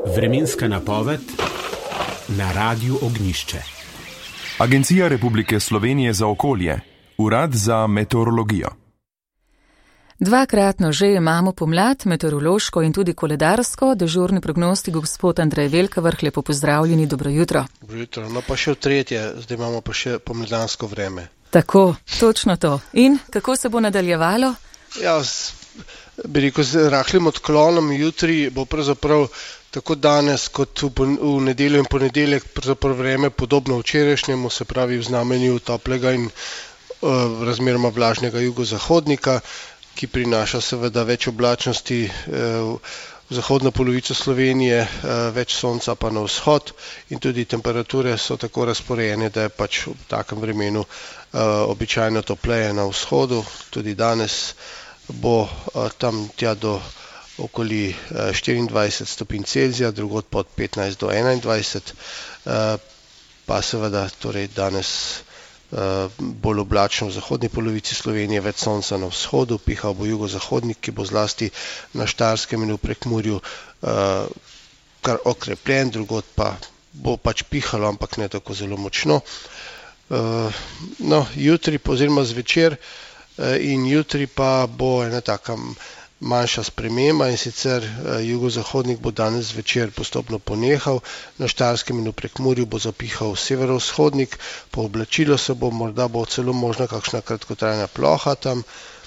Vremenska napoved na Radiu Ognjišče. Agencija Republike Slovenije za okolje, Urad za meteorologijo. Dvakratno že imamo pomlad, meteorološko in tudi koledarsko. Dežurni prognostik gospod Andrej Velkavrh, lepo pozdravljeni, dobro jutro. Dobro jutro, no pa še v tretje, zdaj imamo pa še pomladansko vreme. Tako, točno to. In kako se bo nadaljevalo? Ja, bi rekel, z rahlim odklonom jutri bo pravzaprav tako danes kot v nedeljo in ponedeljek pravzaprav vreme podobno včerajšnjemu, se pravi v znamenju toplega in razmeroma vlažnega jugozahodnika, ki prinaša seveda več oblačnosti v zahodno polovico Slovenije, več sonca pa na vzhod in tudi temperature so tako razporejene, da je pač v takem vremenu običajno topleje na vzhodu. Tudi danes bo tam tja do okoli 24 stopinj Celzija, drugod pod 15 do 21, pa seveda torej danes bolj oblačno v zahodni polovici Slovenije, več sonca na vzhodu, pihal bo jugozahodnik, ki bo zlasti na Štajerskem in v Prekmurju kar okrepljen, drugod pa bo pač pihalo, ampak ne tako zelo močno. No, jutri oziroma zvečer in jutri pa bo ena taka manjša sprememba, in sicer jugozahodnik bo danes zvečer postopno ponehal, na Štajerskem in v Prekmurju bo zapihal severovzhodnik, pooblačilo se bo, morda bo celo možna kakšna kratkotrajna ploha tam.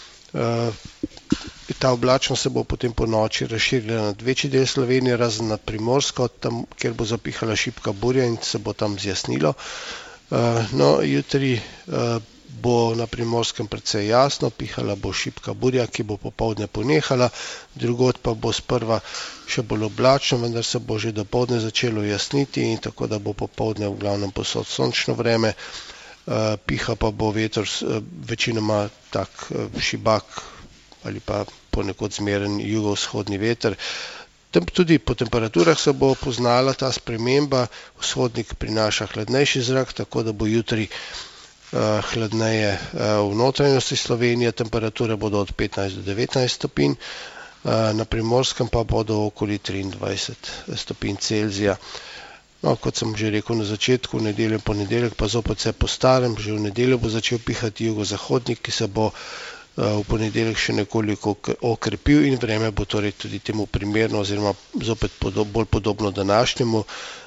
Ta oblačnost se bo potem po noči razširila nad večji del Slovenije, razen nad Primorsko, tam, kjer bo zapihala šibka burja in se bo tam zjasnilo. No, jutri bo na Primorskem precej jasno, pihala bo šibka burja, ki bo popoldne ponehala, drugod pa bo sprva še bolj oblačno, vendar se bo že dopoldne začelo jasniti in tako da bo popoldne v glavnem povsod sončno vreme, piha pa bo veter večinoma tak šibak ali pa ponekod zmeren jugovzhodni veter. Tudi po temperaturah se bo poznala ta sprememba, vzhodnik prinaša hladnejši zrak, tako da bo jutri hladneje v notranjosti Slovenije, temperature bodo od 15 do 19 stopinj, na Primorskem pa bodo okoli 23 stopinj Celzija. No, kot sem že rekel na začetku, v nedeljo in ponedeljek pa zopet vse po starem, že v nedeljo bo začel pihati jugozahodnik, ki se bo v ponedeljek še nekoliko okrepil in vreme bo torej tudi temu primerno oziroma zopet bolj podobno današnjemu,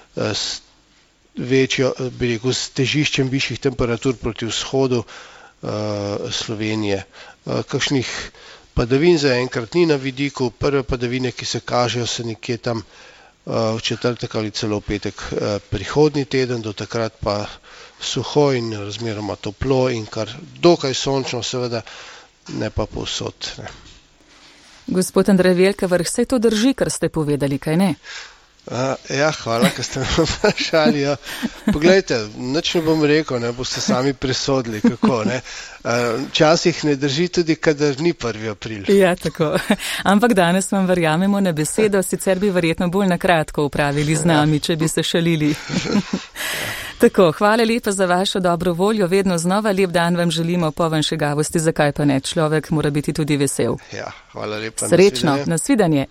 večjo, bi rekel, s težiščem višjih temperatur proti vzhodu Slovenije. Kakšnih padavin zaenkrat ni na vidiku, prve padavine, ki se kažejo, se nekje tam v četrtek ali celo v petek prihodnji teden, do takrat pa suho in razmeroma toplo in kar dokaj sončno, seveda ne pa povsod. Ne. Gospod Andrej Velkavrh, saj to drži, kar ste povedali, kaj ne? Ja, hvala, ker ste me vprašali. Ja. Poglejte, nič ne bom rekel, ne boste sami presodili, kako. Ne. Včasih ne drži tudi, kadar ni 1. april. Ja, tako. Ampak danes vam verjamemo na besedo, sicer bi verjetno bolj na kratko upravili z nami, če bi se šalili. Tako, hvala lepa za vašo dobro voljo, vedno znova lep dan vam želimo, poln šegavosti, zakaj pa ne, človek mora biti tudi vesel. Ja, hvala lepa. Srečno, nasvidenje.